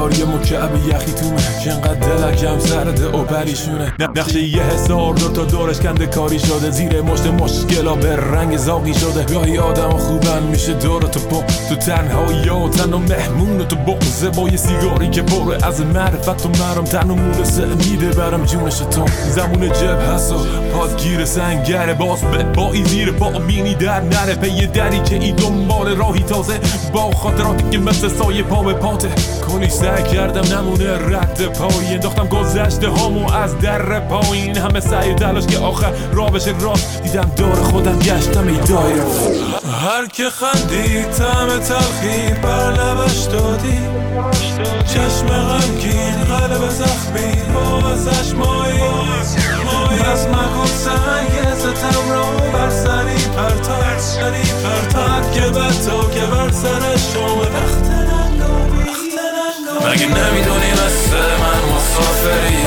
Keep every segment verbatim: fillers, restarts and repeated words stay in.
یاری مکعب یخی تومه که انقدر دلکم سرده و پریشونه. نقشه یه حسار دور تا دورش کنده کاری شده، زیر مشت مشکلا به رنگ زاغی شده. گاهی آدم خوبن میشه دور تو پا تو تنهایی و تن و مهمون تو بغزه با یه سیگاری که بره از معرفت و مرم تن و مورسه میده برم جونش تو. زمون جب هست و پادگیر سنگره باز به بایی زیر پا مینی در نره به یه دری که ای دنبال راهی تازه با خاطراتی که مثل سایه پا به پاته. کنی سعی کردم نمونه رد پایی انداختم گذشته هامو از در پایین، همه سعی تلاش که آخر راه بشه راست. دیدم دور خودم گشتم ای دایر هر که خندی طعم تلخی بر لبش دادی، چشم غمگین قلب زخمی با ازش مایی. بس مکن سنگ ستم رو بر سری پرتر سری پرتر که بر تو که بر سر شما بخت ننگامی. مگه نمیدونی مثل من مسافری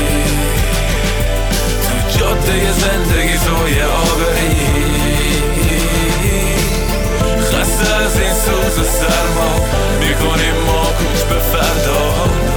تو جاده زندگی توی آبری، خسته از این سوز و سرما میکنیم ما کوچ به فردا.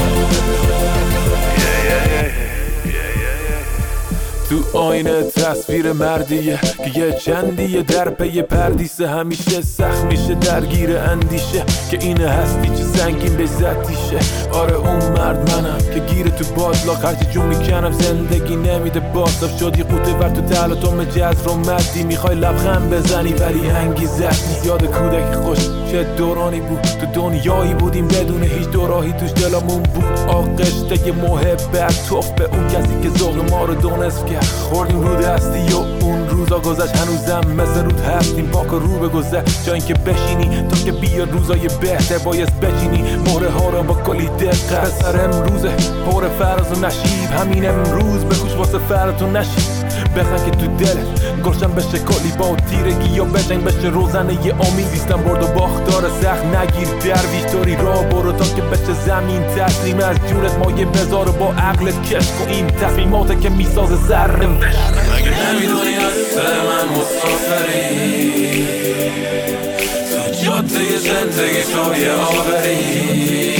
تو آینه تصویر مردیه که یه چندیه در پی پردیسه، همیشه سخت میشه درگیر اندیشه که این هستی چه سنگین به زدیشه. آره اون مرد منم که گیره تو بادلاق هرچی جون میکنم زندگی نمیده باستاب شدی قوطه ور تو تلاطم جز رو مدی. میخوای لبخند بزنی ولی انگیزت نیست. یاد کودکی خوش چه دورانی بود تو دنیایی بودیم بدون هیچ دوراهی توش دلمون بود آغشته محبت توف به اون کسی که ذوق ما رو دونست کرد. خوردیم رو دستی و اون روزا گذشت هنوزم مثل رود هستیم پاک رو به گذشت. جا اینکه بشینی تا که بیاد روزای بهتر باید بچینی مهره ها رو با کلی دقت. سر امروزه پر فراز و نشیب همین امروز بکوش واسه فرات و نشیب. بخن که تو دلت گلشن بشه کلی با تیرگی یا بجنگ بشه روزنه یه امید. بیستم برد و باختار سخت نگیر درویش داری راه برو تا که بشه زمین تسلیم از جونت مایه بذار با عقلت کش کن این تصمیمات که میسازه ذره. مگه نمیدونی از من مسافری تو جاده زندگی توی آبری،